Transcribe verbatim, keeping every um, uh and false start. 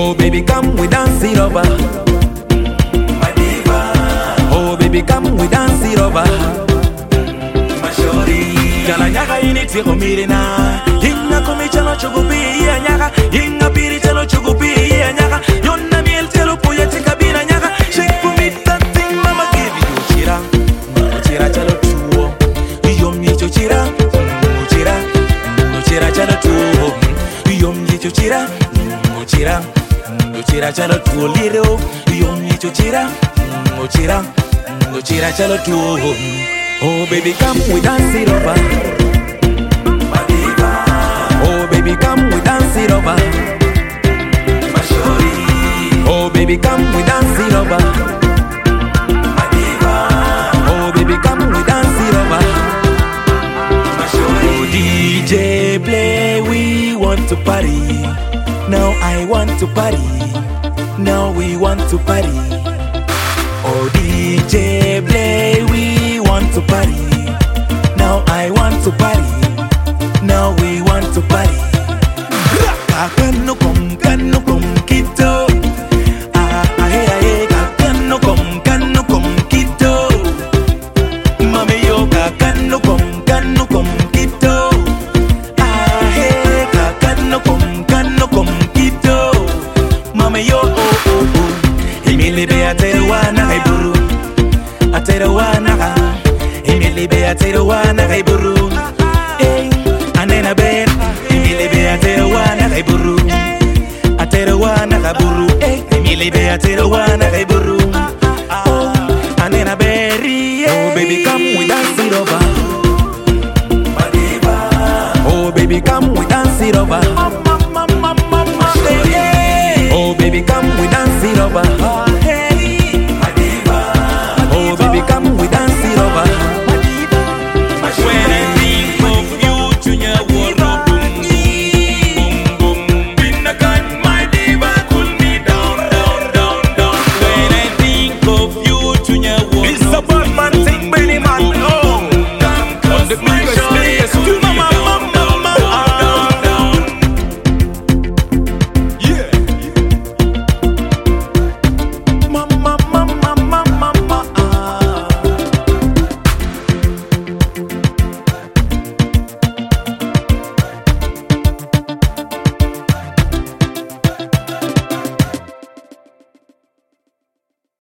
Oh baby, come we dance it over. My diva. Oh baby, come we dance it over. My shorty. Kala nyaka initi komirina. Inga komi chalo chugubi ya nyaka. Inga piri chalo chugubi ya nyaka. Yonna miel chalo puya chika bina nyaka. Shake for me that thing, mama give you chira. Chira chalo chuo. Yom yicho chira. Chira. Chira chalo chuo. Yom yicho chira. Chira. Chira chalo chuo liro. Yom yicho chira. Chira. Chira chalo chuo. Oh baby, come we dance it over. My diva. Oh baby, come we dance it over. My shorty. Oh baby, come we dance it over. My diva. Oh baby, come we dance it over. My shorty. Oh D J play, we want to party. Now I want to party. Now we want to party. Oh D J play, we want to party. Now I want to party. Now we want to party. Kakano kom kano kom kito. Ah ah hey hey kakano kom kano kom kito. Mami yo kakano kom kano kom kito. Ah hey kakano kom kano kom kito. Mami yo oh oh oh. Emily be ateruana hey buru. Ateruana ka. Emily be ateruana hey buru. Hey anena ben. Emily be ateruana hey buru. Ateruana ka buru. Hey Emily be ateruana hey buru. Oh anena berry. Oh baby come we dance it over. My diva. Oh baby come we dance it over. My shorty. Oh baby come